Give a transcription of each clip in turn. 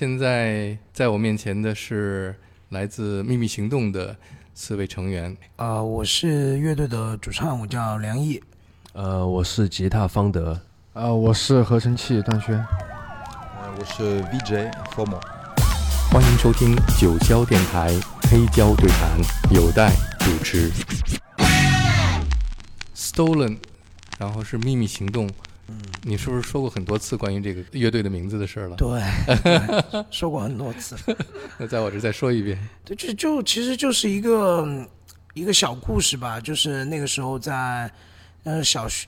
现在在我面前的是来自秘密行动的4位成员。 我是乐队的主唱，我叫梁毅。 我是吉他方德。 我是合成器段轩。 我是 VJ Formo。 欢迎收听九霄电台黑胶对谈，有待主持。Stolen， 然后是秘密行动。你是不是说过很多次关于这个乐队的名字的事了？ 对，说过很多次。 那在我这再说一遍。 对，就其实就是一个小故事吧，就是那个时候在在小学，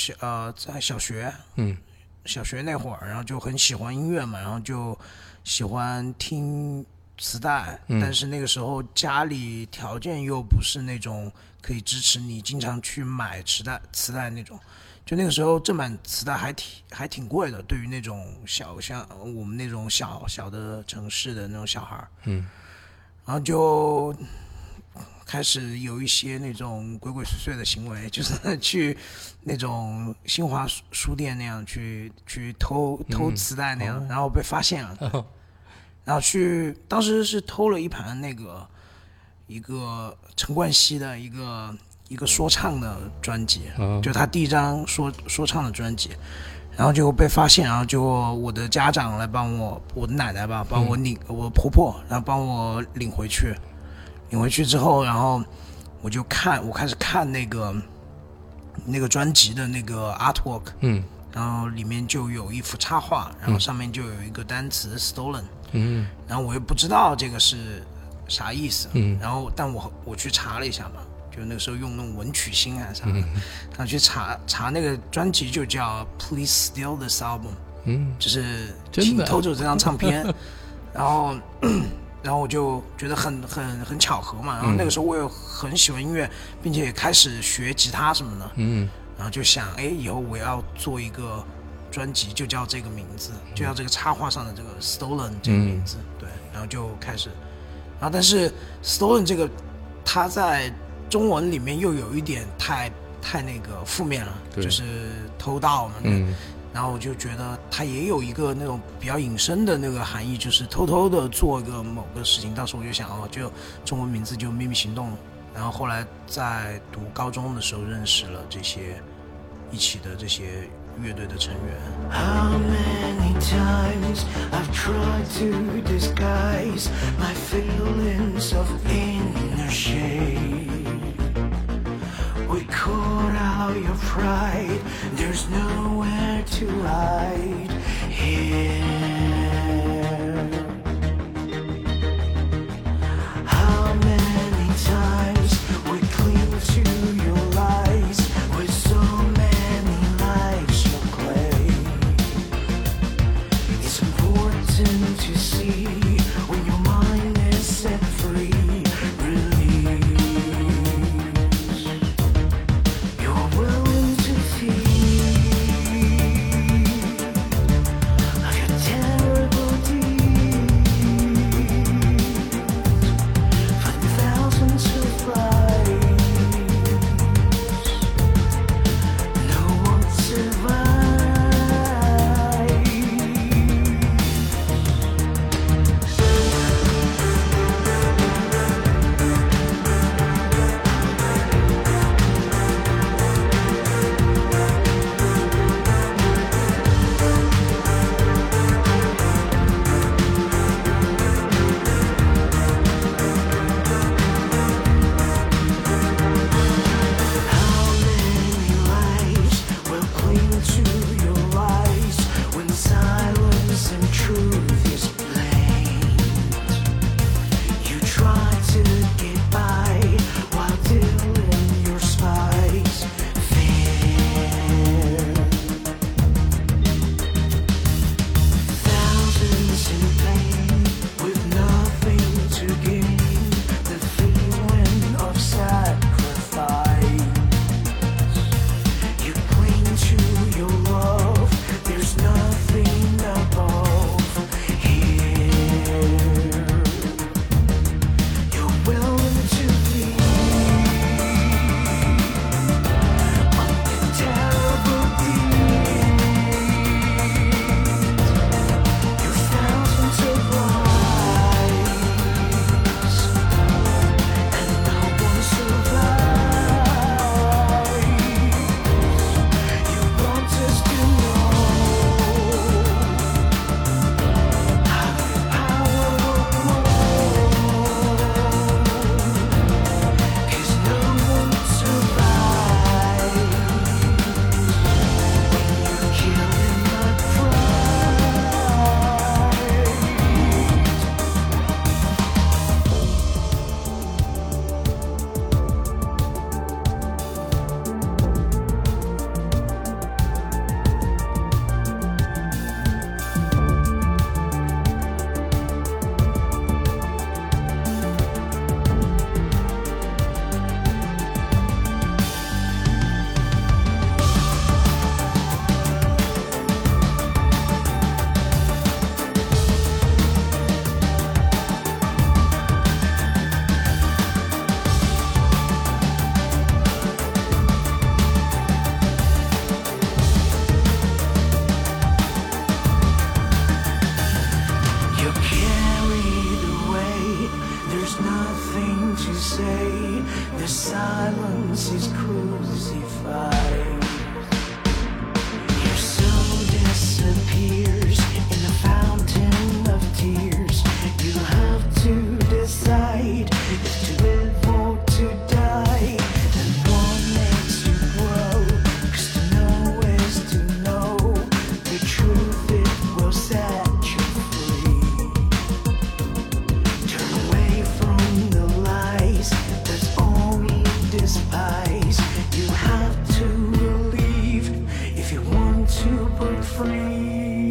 小学那会儿，然后就很喜欢音乐嘛，然后就喜欢听磁带，但是那个时候家里条件又不是那种可以支持你经常去买磁带那种。就那个时候正版磁带还挺贵的，对于那种像我们那种小的城市的那种小孩，然后就开始有一些那种鬼鬼祟祟的行为，就是去那种新华书店那样去偷磁带那样，然后被发现了，然后当时是偷了一盘一个陈冠希的一个说唱的专辑，就他第一张说唱的专辑，然后就被发现，然后就我的家长来帮我的奶奶吧，帮我我婆婆，然后帮我领回去之后，然后我开始看那个专辑的那个 artwork，然后里面就有一幅插画，然后上面就有一个单词 stolen，然后我又不知道这个是啥意思，然后但我去查了一下嘛。就那个时候用那种文曲星啊啥的，然后去查那个专辑就叫 Please Steal This Album，就是请偷走这张唱片，然后我就觉得很巧合嘛，然后那个时候我又很喜欢音乐，并且也开始学吉他什么的，然后就想以后我要做一个专辑，就叫这个名字，就叫这个插画上的这个 Stolen 这个名字，对，然后就开始，然后但是 Stolen 这个它在中文里面又有一点太那个负面了，就是偷盗嘛，然后我就觉得它也有一个那种比较隐身的那个含义，就是偷偷的做一个某个事情。当时我就想就中文名字就秘密行动，然后后来在读高中的时候认识了这些一起的这些乐队的成员。 How many times I've tried to disguise my feelings of inner shame. We caught out your pride, there's nowhere to hide here. How many times we cling to your lies with so many lives you play. It's important to see when your mind is set free. Tell nothing to say. The silence is crucified. Your soul disappears in the fountain of tears. You have to decide if to live or to die. And what makes you grow? 'Cause to know is to know the truth. It will set you free. Turn away from the lies. That's all we despise. You have to believe if you want to break free.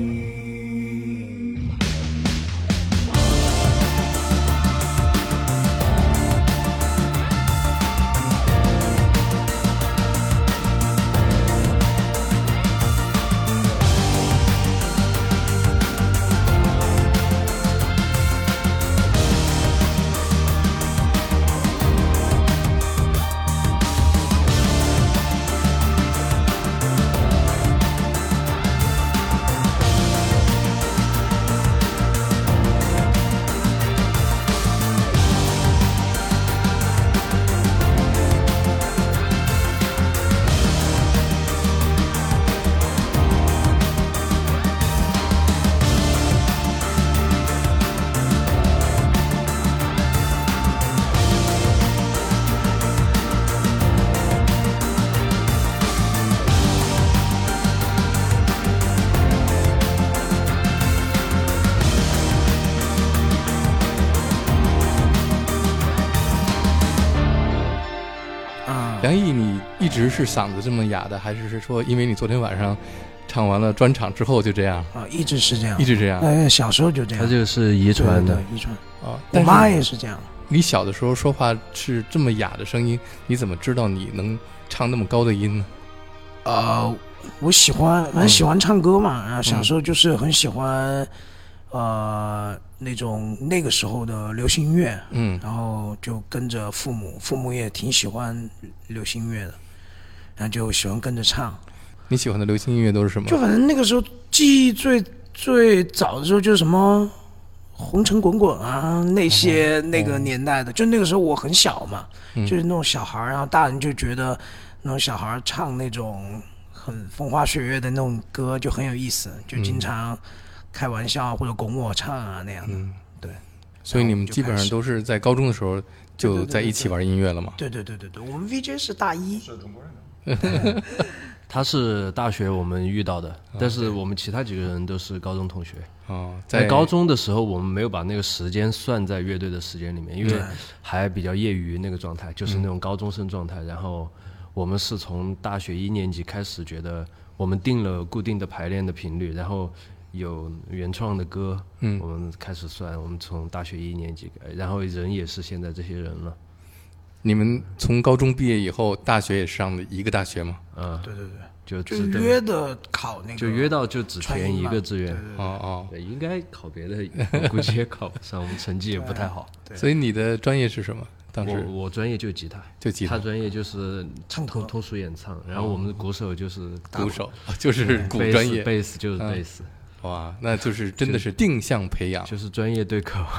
梁毅，你一直是嗓子这么哑的，还是说因为你昨天晚上唱完了专场之后就这样？ 一直是这样， 一直这样。 小时候就这样。 他这个是遗传的， 对，遗传。 哦， 我妈也是这样。 你小的时候说话是这么哑的声音，你怎么知道你能唱那么高的音呢？ 我很喜欢唱歌嘛，然后小时候就是很喜欢，那种那个时候的流行音乐，然后就跟着父母也挺喜欢流行音乐的，然后就喜欢跟着唱。 你喜欢的流行音乐都是什么？ 就反正那个时候记忆最早的时候就是什么红尘滚滚啊，那些那个年代的，就那个时候我很小嘛，就是那种小孩，然后大人就觉得那种小孩唱那种很风花雪月的那种歌就很有意思，就经常开玩笑或者拱我唱啊那样的。对， 所以你们基本上都是在高中的时候就在一起玩音乐了吗？ 对，我们 VJ 是大一， 是中国人的。 他是大学我们遇到的，但是我们其他几个人都是高中同学。在高中的时候，我们没有把那个时间算在乐队的时间里面，因为还比较业余那个状态，就是那种高中生状态。然后我们是从大学1年级开始，觉得我们定了固定的排练的频率，然后有原创的歌，我们开始算。我们从大学1年级，然后人也是现在这些人了。 你们从高中毕业以后，大学也上的一个大学吗？ 对， 就约的考那个， 就约到就只填一个志愿。 对， 应该考别的，我估计也考不上，我们成绩也不太好。 所以你的专业是什么？当时我专业就吉他，他专业就是通俗演唱，然后我们的鼓手就是鼓手，就是鼓专业， 贝斯就是贝斯。 哇，那就是真的是定向培养， 就是专业对口。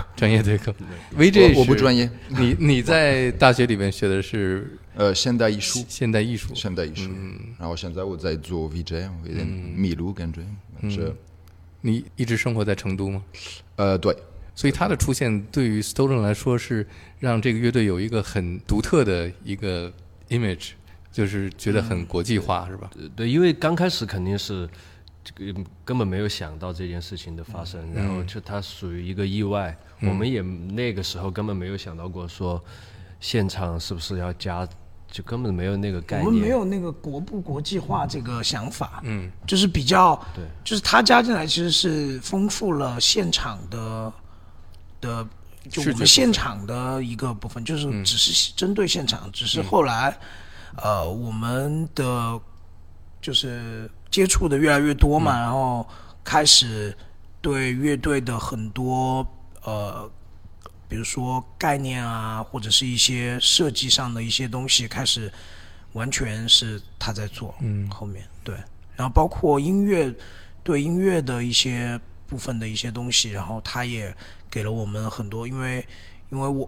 VJ 我不专业。 你在大学里面学的是现代艺术。然后现在我在做 VJ， 有点迷路感觉。 你一直生活在成都吗？ 对。 所以他的出现对于 Stolen 来说是让这个乐队有一个很独特的一个 image， 就是觉得很国际化，是吧？ 对，因为刚开始肯定是根本没有想到这件事情的发生，然后就它属于一个意外。我们也那个时候根本没有想到过说现场是不是要加，就根本没有那个概念。 我们没有那个国际化这个想法，就是比较，对，就是他加进来其实是丰富了现场的，就我们现场的一个部分，就是只是针对现场，只是后来，我们的就是接触的越来越多嘛，然后开始对乐队的很多比如说概念啊，或者是一些设计上的一些东西，开始完全是他在做，后面对，然后包括对音乐的一些部分的一些东西，然后他也给了我们很多，因为因为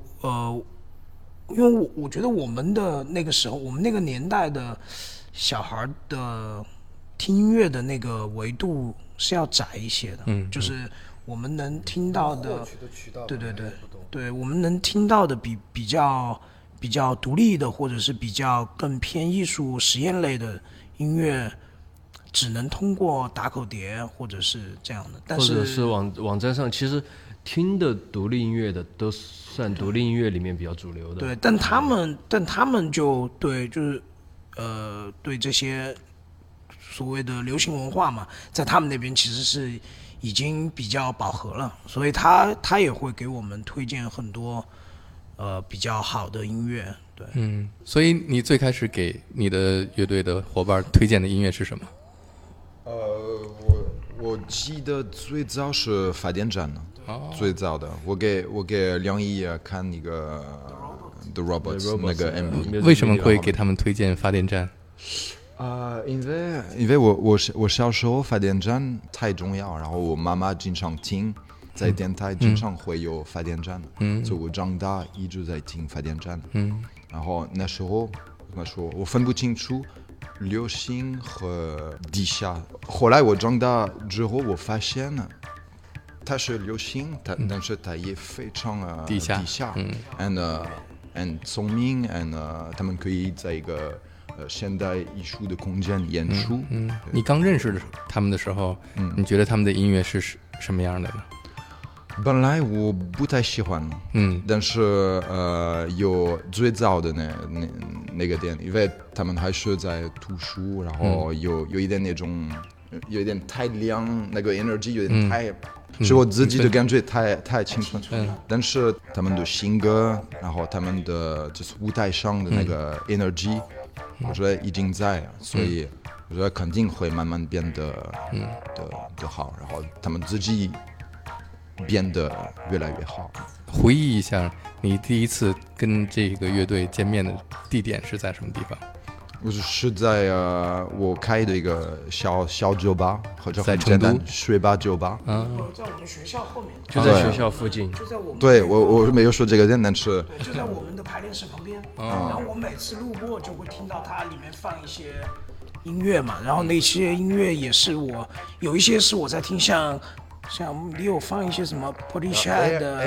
我觉得我们的那个时候，我们那个年代的小孩的听音乐的那个维度是要窄一些的，就是我们能听到的，对，我们能听到的比较独立的，或者是比较更偏艺术实验类的音乐，只能通过打口碟或者是这样的， 或者是网站上，其实听的独立音乐的都算独立音乐里面比较主流的。 对，但他们就对，就是对这些所谓的流行文化嘛，在他们那边其实是已经比较饱和了，所以他也会给我们推荐很多比较好的音乐。对， 所以你最开始给你的乐队的伙伴推荐的音乐是什么？ 我记得最早是发电站呢，最早的，我给梁毅看那个 The Robots 那个 MV。 为什么会给他们推荐发电站？ 因为我小时候发电站太重要，然后我妈妈经常听，在电台经常会有发电站，所以我长大一直在听发电站。然后那时候怎么说，我分不清楚流行和地下。后来我长大之后，我发现它是流行，但是它也非常地下 ，and 聪明，and 他们可以在一个现代艺术的空间演出。 你刚认识他们的时候，你觉得他们的音乐是什么样的呢？ 本来我不太喜欢，但是有最早的那个点，因为他们还是在读书，然后有一点那种有一点太亮，那个 energy 有点太，是我自己的感觉太青春。但是他们的性格，然后他们的就是舞台上的那个 energy，我觉得已经在，所以我觉得肯定会慢慢变得的好，然后他们自己变得越来越好。 回忆一下，你第一次跟这个乐队见面的地点是在什么地方？ 我是在我开的一个小酒吧，或者很简单水吧酒吧。 在我们学校后面， 就在学校附近。 就在我们对我没有说这个店，但是对，就在我们的排练室旁边。然后我每次路过就会听到它里面放一些音乐嘛，然后那些音乐也是有一些是我在听，像也有放一些什么 Portishead 的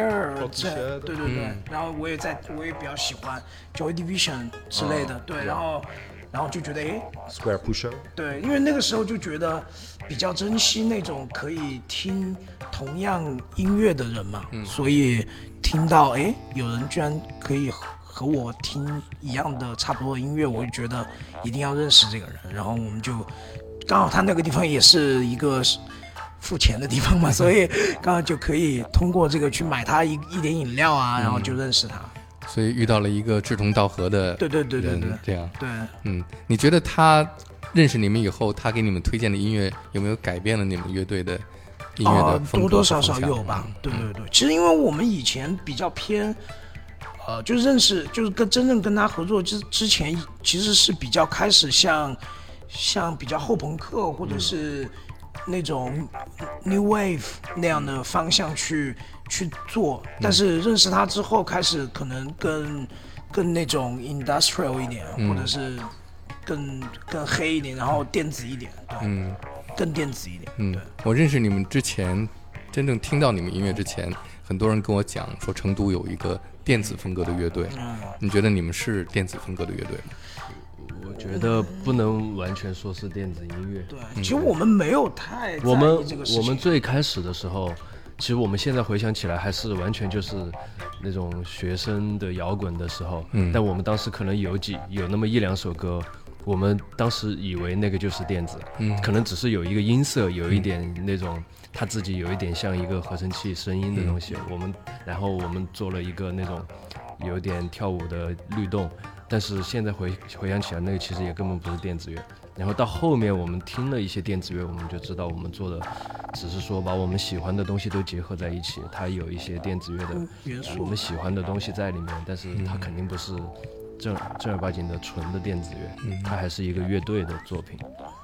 Air， 对，然后我也比较喜欢 Joy Division 之类的，对，然后就觉得 Square Pusher， 对，因为那个时候就觉得比较珍惜那种可以听同样音乐的人嘛，所以听到有人居然可以和我听一样的差不多的音乐，我就觉得一定要认识这个人，然后我们就刚好他那个地方也是一个付钱的地方嘛，所以刚好就可以通过这个去买他一点饮料啊，然后就认识他。 所以遇到了一个志同道合的人， 对， 这样。 对， 你觉得他认识你们以后，他给你们推荐的音乐有没有改变了你们乐队的音乐的风格？ 多多少少有吧。对，其实因为我们以前比较偏，就是认识，就是真正跟他合作之前，其实是比较开始像比较后朋克或者是那种 New Wave 那样的方向去做，但是认识他之后，开始可能更那种 industrial 一点，或者是更黑一点，然后电子一点，对，更电子一点。对， 我认识你们之前，真正听到你们音乐之前，很多人跟我讲说成都有一个电子风格的乐队，你觉得你们是电子风格的乐队吗？ 我觉得不能完全说是电子音乐。 对，其实我们没有太在意这个事情。 我们最开始的时候，其实我们现在回想起来，还是完全就是那种学生的摇滚的时候。但我们当时可能有那么1-2首歌，我们当时以为那个就是电子，可能只是有一个音色，有一点那种它自己有一点像一个合成器声音的东西。然后我们做了一个那种有点跳舞的律动。但是现在回想起来，那个其实也根本不是电子乐。然后到后面我们听了一些电子乐，我们就知道我们做的只是说把我们喜欢的东西都结合在一起，它有一些电子乐的元素，我们喜欢的东西在里面，但是它肯定不是正儿八经的纯的电子乐，它还是一个乐队的作品。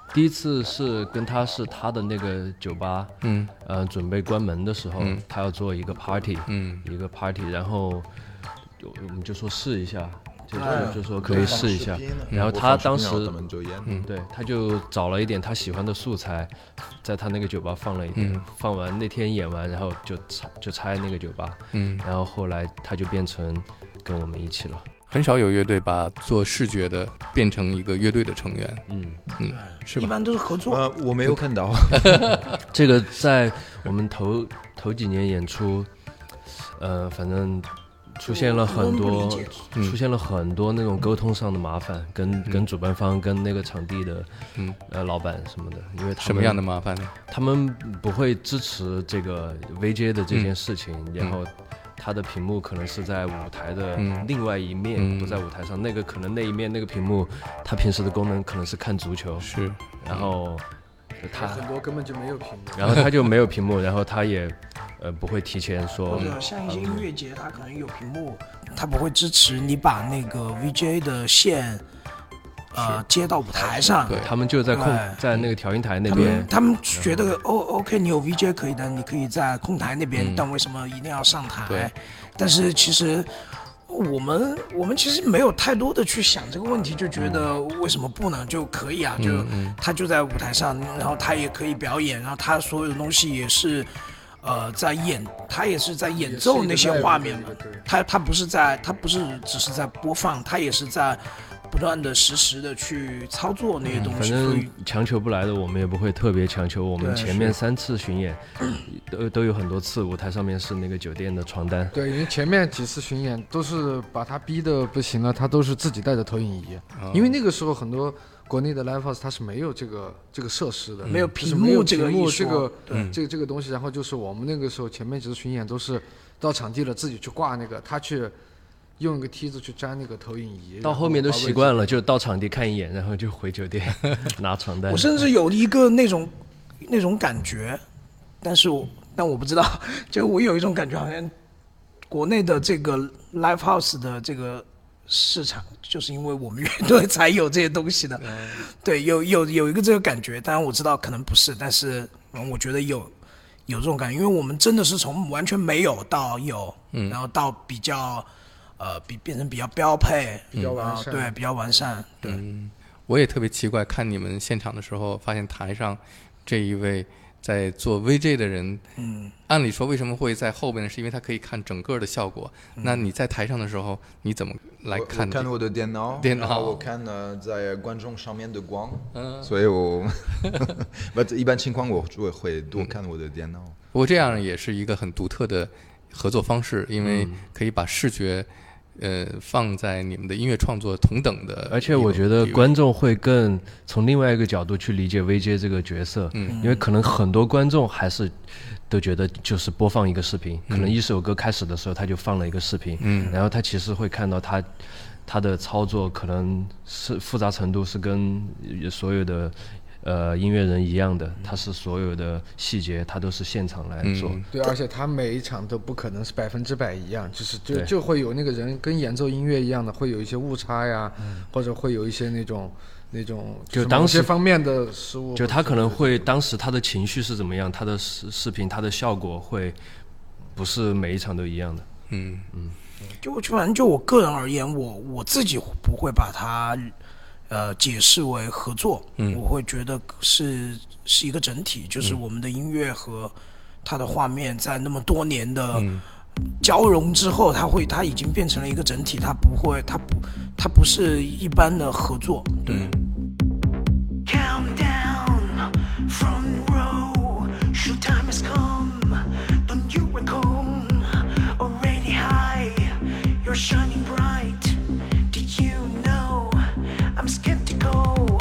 第一次是跟他是他的那个酒吧，准备关门的时候，他要做一个 party，一个 party， 然后我们就说试一下，就说可以试一下，然后他当时对，他就找了一点他喜欢的素材，在他那个酒吧放了一点，放完那天演完，然后就拆那个酒吧，然后后来他就变成跟我们一起了。 很少有乐队把做视觉的变成一个乐队的成员，是吧？ 一般都是合作。 我没有看到。 这个在我们头几年演出，反正出现了很多那种沟通上的麻烦，跟主办方、跟那个场地的老板什么的，因为他们什么样的麻烦呢？ 他们不会支持这个 VJ 的这件事情，然后他的屏幕可能是在舞台的另外一面，不在舞台上。那个可能那一面那个屏幕，他平时的功能可能是看足球， 是， 然后他很多根本就没有屏幕， 然后他就没有屏幕，然后他也不会提前说。 或者像一些音乐节，他可能有屏幕，他不会支持你把那个 VJ 的线接到舞台上。 对，他们就在在那个调音台那边。 他们觉得OK， 你有 VJ 可以的，你可以在控台那边，但为什么一定要上台？但是其实我们其实没有太多的去想这个问题，就觉得为什么不能就可以啊？就他就在舞台上，然后他也可以表演，然后他所有的东西也是。在演，他也是在演奏那些画面嘛，他不是只是在播放，他也是在不断的实时的去操作那些东西。 反正强求不来的，我们也不会特别强求。我们前面3次巡演，都有很多次舞台上面是那个酒店的床单。 对，因为前面几次巡演都是把他逼的不行了，他都是自己带着投影仪，因为那个时候很多。国内的 Live House 它是没有这个设施的， 没有屏幕这个这个东西。然后就是我们那个时候前面几次巡演都是到场地了自己去挂那个，他去用一个梯子去粘那个投影仪。 到后面都习惯了，就到场地看一眼，然后就回酒店拿床单。 我甚至有一个那种感觉，但我不知道，就我有一种感觉，好像国内的这个 Live House 的这个。市场就是因为我们乐队才有这些东西的，对，有一个这个感觉，当然我知道可能不是，但是我觉得有这种感觉，因为我们真的是从完全没有到有，然后到比较变成比较标配， 比较完善， 对，比较完善，对。 我也特别奇怪，看你们现场的时候，发现台上这一位。在做 VJ 的人，按理说为什么会在后边呢？是因为他可以看整个的效果。那你在台上的时候，你怎么来看？ 我看我的电脑，然后我看在观众上面的光，所以我一般情况我会多看我的电脑。 不过这样也是一个很独特的合作方式，因为可以把视觉。放在你们的音乐创作同等的， 而且我觉得观众会更从另外一个角度去理解 VJ 这个角色，因为可能很多观众还是都觉得就是播放一个视频，可能一首歌开始的时候他就放了一个视频，然后他其实会看到他的操作可能是复杂程度是跟所有的。音乐人一样的，他是所有的细节，他都是现场来做。 对，而且他每一场都不可能是100%一样，就会有那个人跟演奏音乐一样的，会有一些误差呀，或者会有一些那种就当时方面的失误。 就他可能会当时他的情绪是怎么样，他的视频他的效果会不是每一场都一样的。 反正就我个人而言，我自己不会把它。解释为合作，我会觉得是一个整体，就是我们的音乐和它的画面在那么多年的交融之后，它已经变成了一个整体，它不是一般的合作，对。I'm skeptical.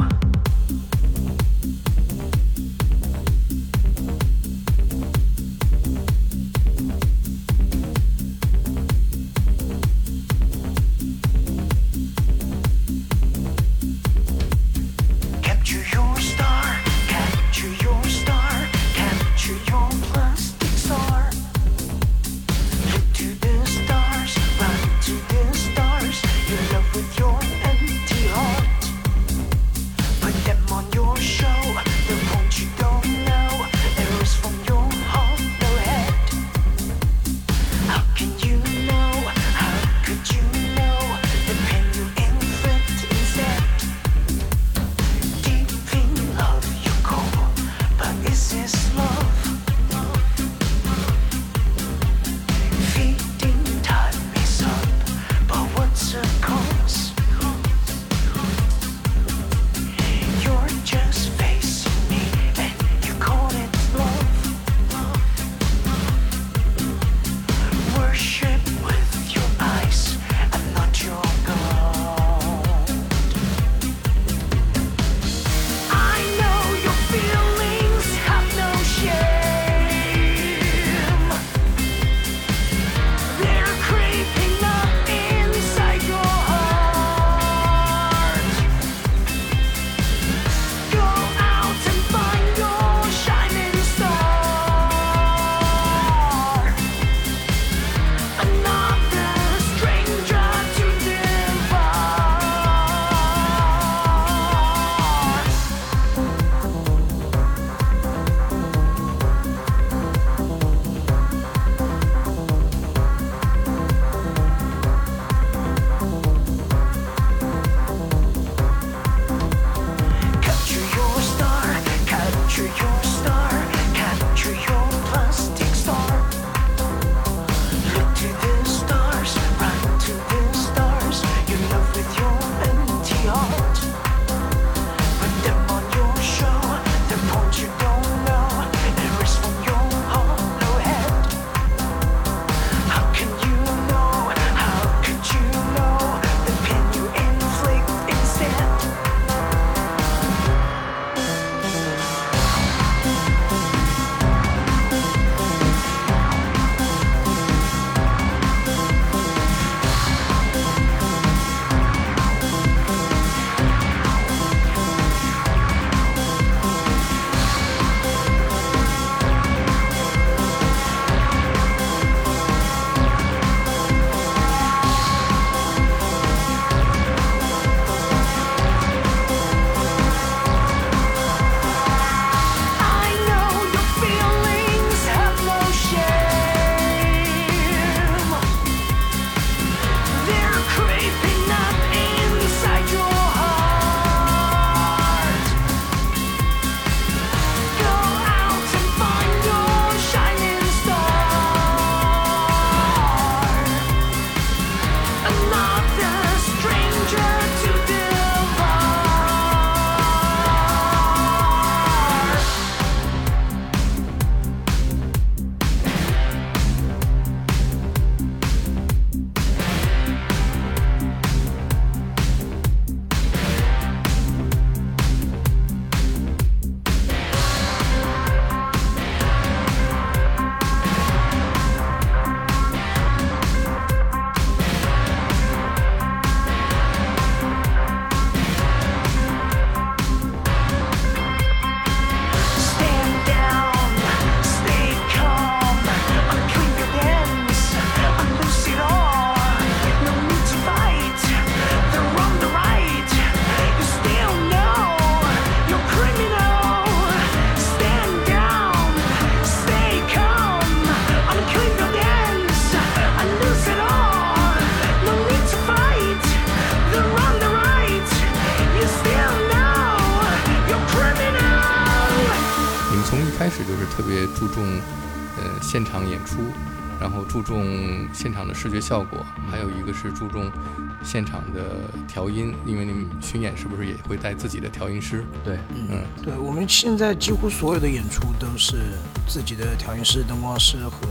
重现场演出，然后注重现场的视觉效果，还有一个是注重现场的调音，因为你们巡演是不是也会带自己的调音师？ 对， 对，我们现在几乎所有的演出都是自己的调音师、灯光师和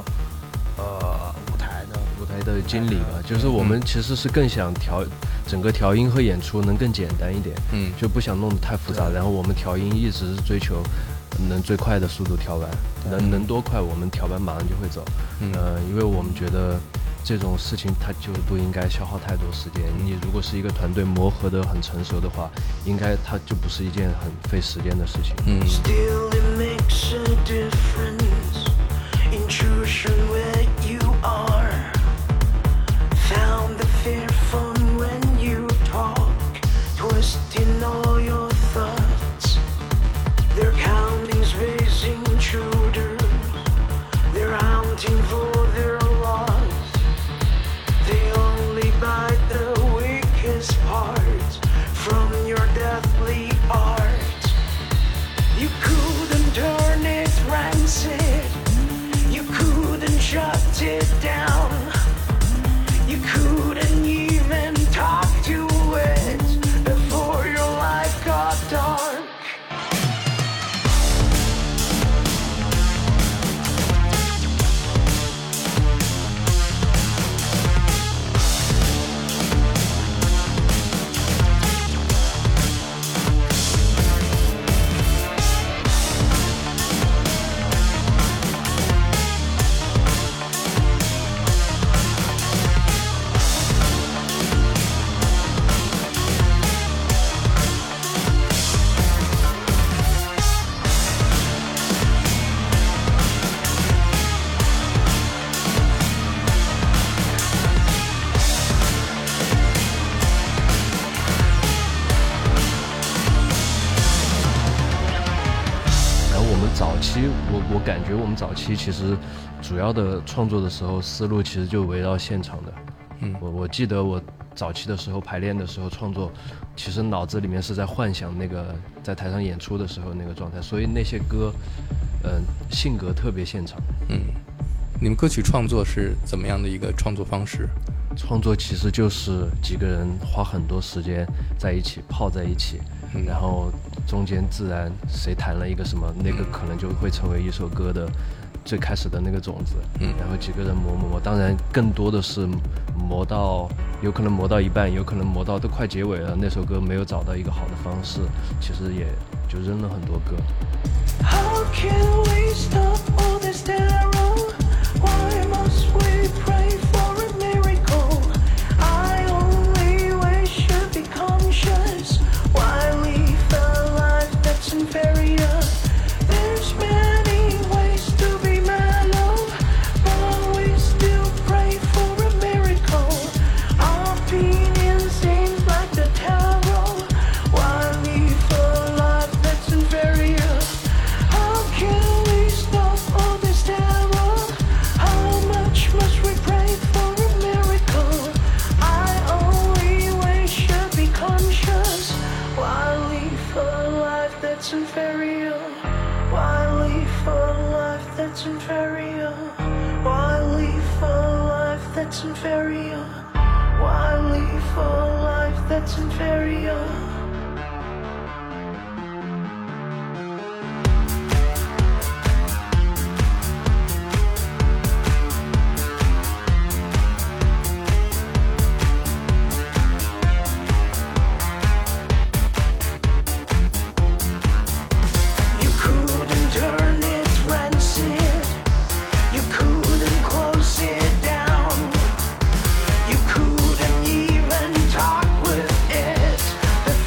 舞台的经理吧，就是我们其实是更想整个调音和演出能更简单一点，就不想弄得太复杂，然后我们调音一直是追求能最快的速度调完，能多快我们调完马上就会走，因为我们觉得这种事情它就不应该消耗太多时间，你如果是一个团队磨合得很成熟的话，应该它就不是一件很费时间的事情。 Still it makes a difference. Intrusion where you are. Found the fear fun when you talk, twisting all your thoughts. Their countings raising intruders. They're hunting for their loss. They only bite the weakest parts from your deathly art. You couldn't turn it rancid. You couldn't shut it down. You couldn't even talk to it before your life got dark. 我感觉我们早期其实主要的创作的时候思路其实就围绕现场的。我记得我早期的时候排练的时候创作，其实脑子里面是在幻想那个在台上演出的时候那个状态，所以那些歌性格特别现场。 你们歌曲创作是怎么样的一个创作方式？ 创作其实就是几个人花很多时间在一起泡在一起，然后中间自然谁弹了一个什么，那个可能就会成为一首歌的最开始的那个种子，然后几个人磨，当然更多的是有可能磨到一半，有可能磨到都快结尾了，那首歌没有找到一个好的方式，其实也就扔了很多歌。 How can we stop all this terror? Why must we pray for a miracle? I only wish you'd be conscious. Why live a life that's inferior? There's many ways to be mellow, but we still pray for a miracle. Our opinion seems like the tarot. Why live a life that's inferior? How can we stop all this terror? How much must we pray for a miracle? I only wish you'd be conscious. Why live a life that's inferior? Why live a life that's inferior? Why live a life that's inferior? Why live a life that's inferior? You couldn't turn it rancid. You couldn't close it down. You couldn't even talk with it.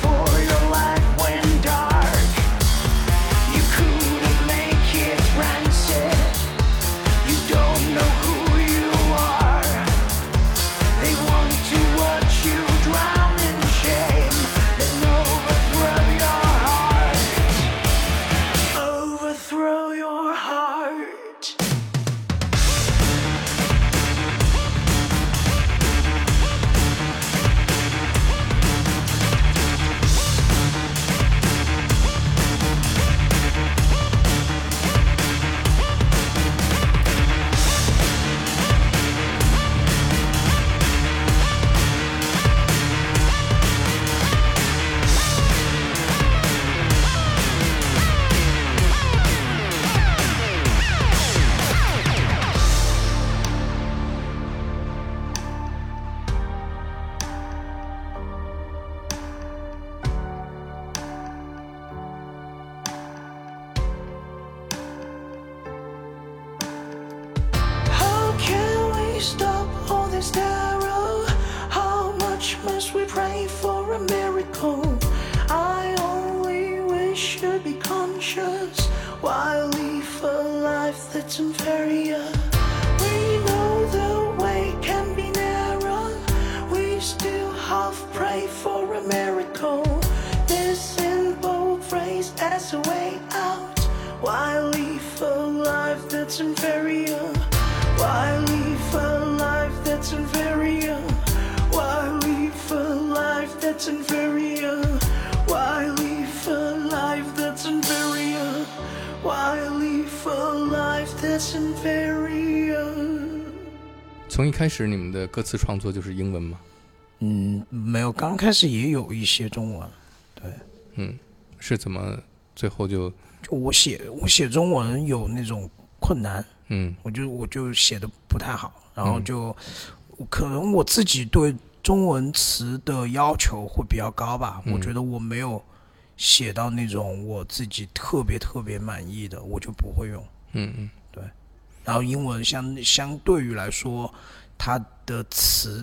that's inferior. We know the way can be narrow. We still half pray for a miracle. This simple phrase as a way out. Why live a life that's inferior? Why live a life that's inferior? Why live a life that's inferior? Why live a life that's inferior? Why live a life that's inferior? 从一开始你们的歌词创作就是英文吗？ 没有，刚开始也有一些中文。对， 是怎么最后就我写中文有那种困难，我就写的不太好，然后就可能我自己对中文词的要求会比较高吧，我觉得我没有写到那种我自己特别特别满意的，我就不会用。对。然后英文相对于来说，它的词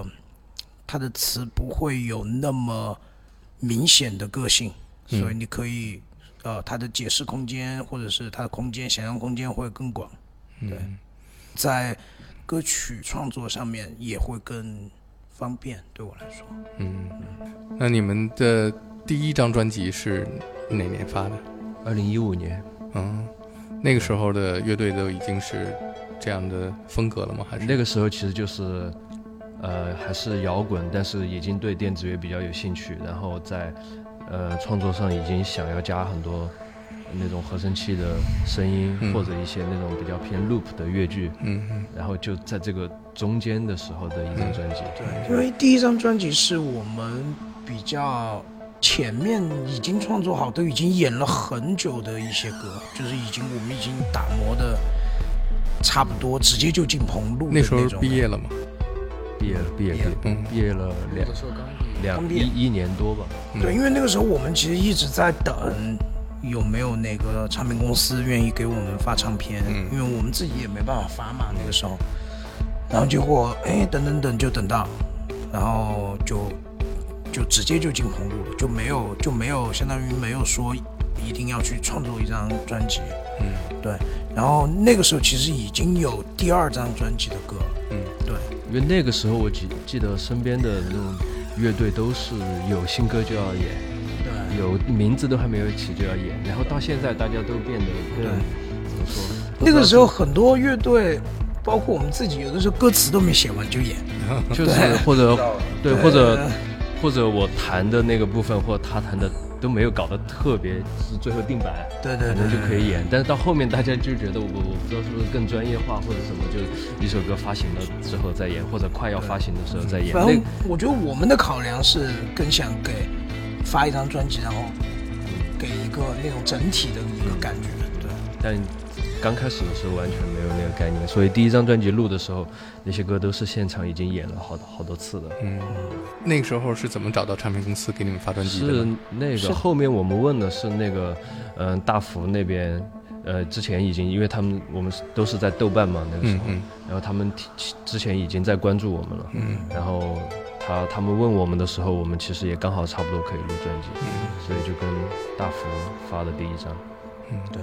不会有那么明显的个性，所以你可以它的解释空间或者是它的空间想象空间会更广。对，在歌曲创作上面也会更方便，对我来说。 那你们的第一张专辑是哪年发的 ？2015年。 那个时候的乐队都已经是这样的风格了吗？还是那个时候其实就是还是摇滚，但是已经对电子乐比较有兴趣，然后在创作上已经想要加很多那种合成器的声音，或者一些那种比较偏 loop 的乐句，然后就在这个中间的时候的一张专辑。 对，因为第一张专辑是我们比较前面已经创作好，都已经演了很久的一些歌，就是我们已经打磨的差不多，直接就进棚录的那时候毕业了吗？ 毕业了一年多吧。 对，因为那个时候我们其实一直在等有没有那个唱片公司愿意给我们发唱片，因为我们自己也没办法发嘛那个时候。然后结果等就等到，然后就直接就进棚录了，就没有相当于没有说一定要去创作一张专辑。对。然后那个时候其实已经有第二张专辑的歌。对。 因为那个时候我记得身边的那种乐队都是有新歌就要演，对，有名字都还没有起就要演，然后到现在大家都变得更怎么说？ 那个时候很多乐队，包括我们自己，有的时候歌词都没写完就演， 就是或者我弹的那个部分或他弹的都没有搞得特别，是最后定版， 对， 可能就可以演。但是到后面大家就觉得我不知道是不是更专业化或者什么，就一首歌发行了之后再演，或者快要发行的时候再演。 反正我觉得我们的考量是更想给发一张专辑，然后给一个那种整体的一个感觉。对， 但刚开始的时候完全没有那个概念，所以第一张专辑录的时候，那些歌都是现场已经演了好多次的。 那个时候是怎么找到唱片公司给你们发专辑的？ 是那个后面我们问的是那个大福那边，之前已经因为我们都是在豆瓣嘛那个时候，然后他们之前已经在关注我们了，然后他们问我们的时候，我们其实也刚好差不多可以录专辑，所以就跟大福发的第一张。 对。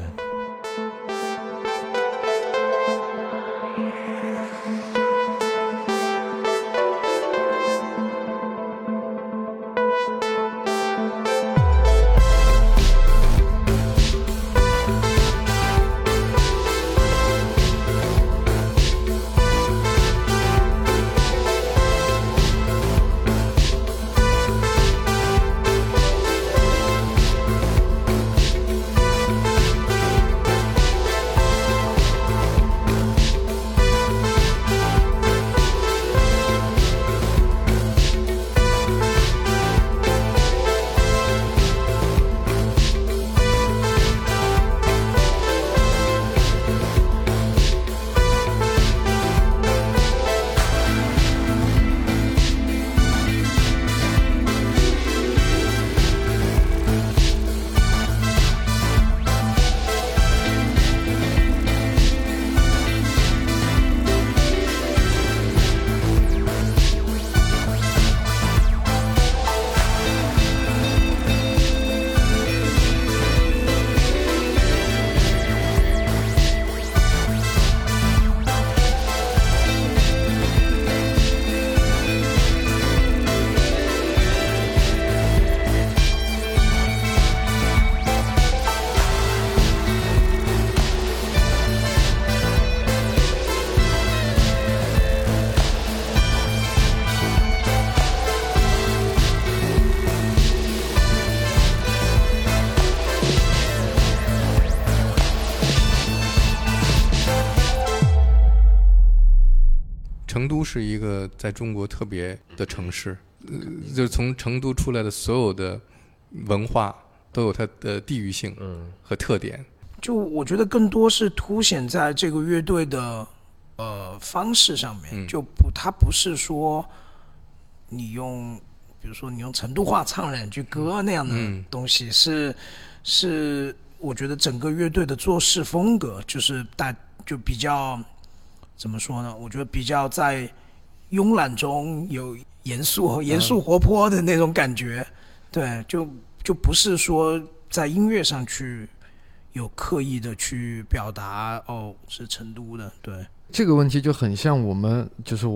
成都是一个在中国特别的城市，就是从成都出来的所有的文化都有它的地域性和特点。 就我觉得更多是凸显在这个乐队的方式上面，它不是说你用，比如说你用成都话唱两句歌那样的东西，是我觉得整个乐队的做事风格就比较怎么说呢？我觉得比较在慵懒中有严肃活泼的那种感觉，对，就不是说在音乐上去有刻意的去表达是成都的，对。 这个问题就很像我们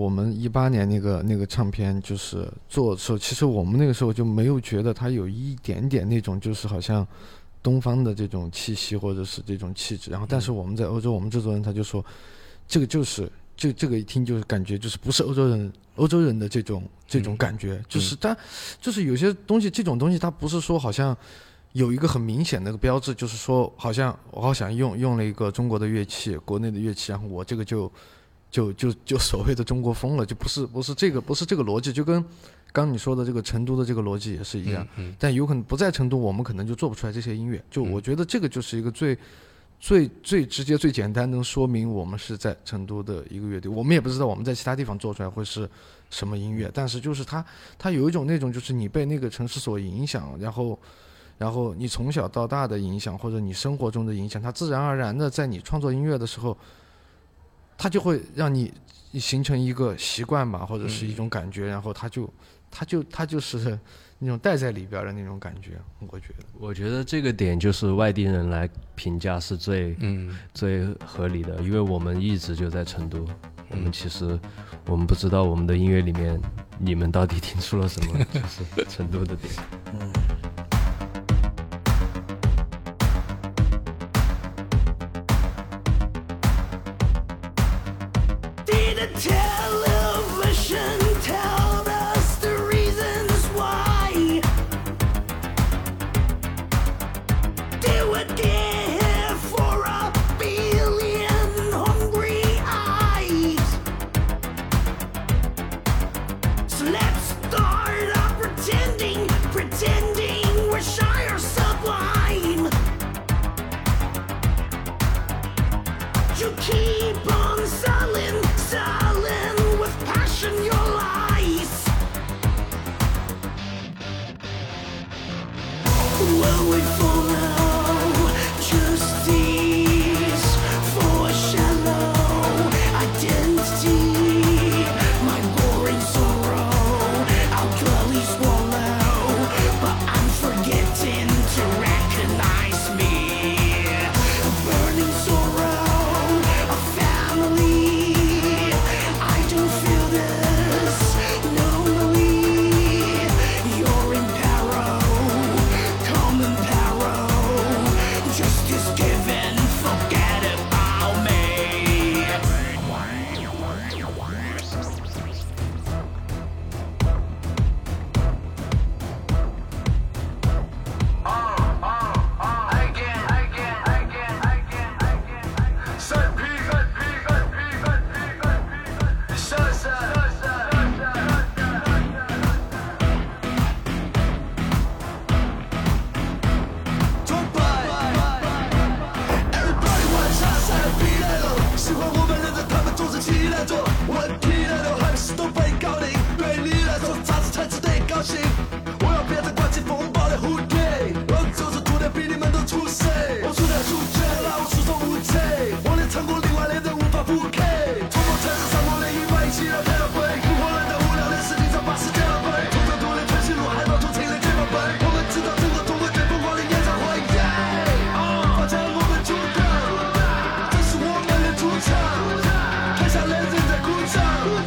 18年那个唱片就是做的时候，其实我们那个时候就没有觉得它有一点点那种就是好像东方的这种气息或者是这种气质，然后但是我们在欧洲，我们制作人他就说这个就是这个一听就是感觉就是不是欧洲人的这种感觉，就是它就是有些东西，这种东西它不是说好像有一个很明显的标志，就是说好像我好想用了一个中国的乐器，国内的乐器，然后我这个就所谓的中国风了，就不是这个逻辑，就跟刚你说的这个成都的这个逻辑也是一样，但有可能不在成都，我们可能就做不出来这些音乐。就我觉得这个就是一个最直接、最简单能说明我们是在成都的一个乐队。我们也不知道我们在其他地方做出来会是什么音乐，但是就是它有一种那种就是你被那个城市所影响，然后你从小到大的影响，或者你生活中的影响，它自然而然的在你创作音乐的时候，它就会让你形成一个习惯吧，或者是一种感觉，然后它就是那种带在里边的那种感觉。 我觉得这个点就是外地人来评价是最合理的，因为我们一直就在成都，我们不知道我们的音乐里面你们到底听出了什么，就是成都的点。 台下人在哭唱。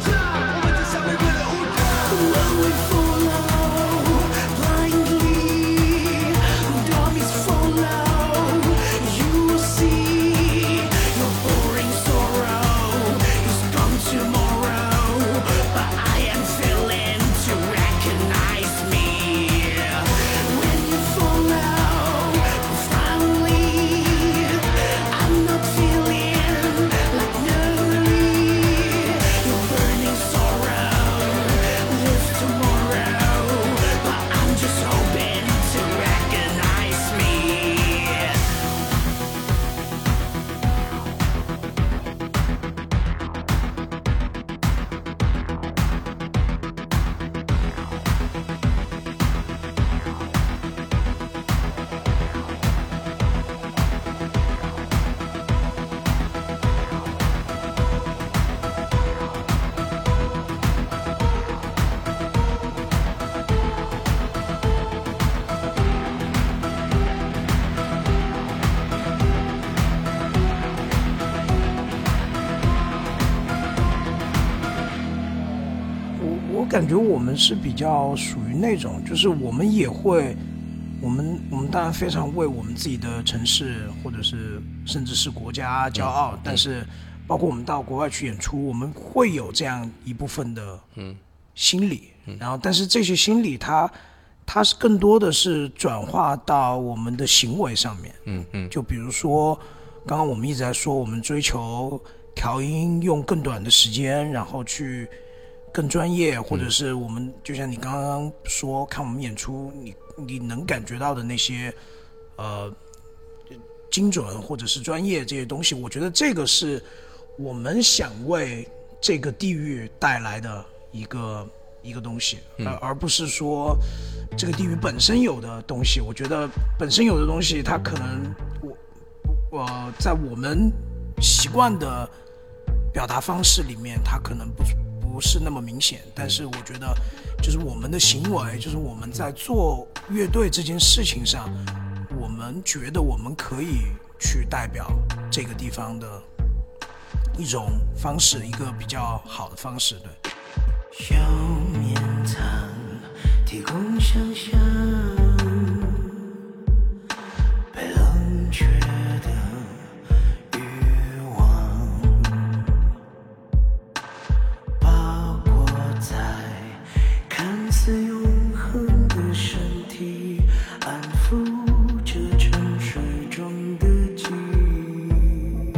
感觉我们是比较属于那种，就是我们也会，我们当然非常为我们自己的城市或者是甚至是国家骄傲，但是包括我们到国外去演出，我们会有这样一部分的心理，然后但是这些心理它是更多的是转化到我们的行为上面，就比如说刚刚我们一直在说，我们追求调音用更短的时间，然后去更专业，或者是我们就像你刚刚说，看我们演出，你能感觉到的那些精准或者是专业这些东西，我觉得这个是我们想为这个地域带来的一个东西，而不是说这个地域本身有的东西。我觉得本身有的东西，它可能在我们习惯的表达方式里面，它可能不是那么明显。但是我觉得，就是我们的行为，就是我们在做乐队这件事情上，我们觉得我们可以去代表这个地方的一种方式，一个比较好的方式，对。 笑面藏，提供想象，被冷却的欲望，包裹在看似永恒的身体，安抚着沉睡中的记忆。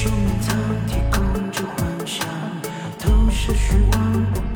胸藏提供着幻想，投射虚妄。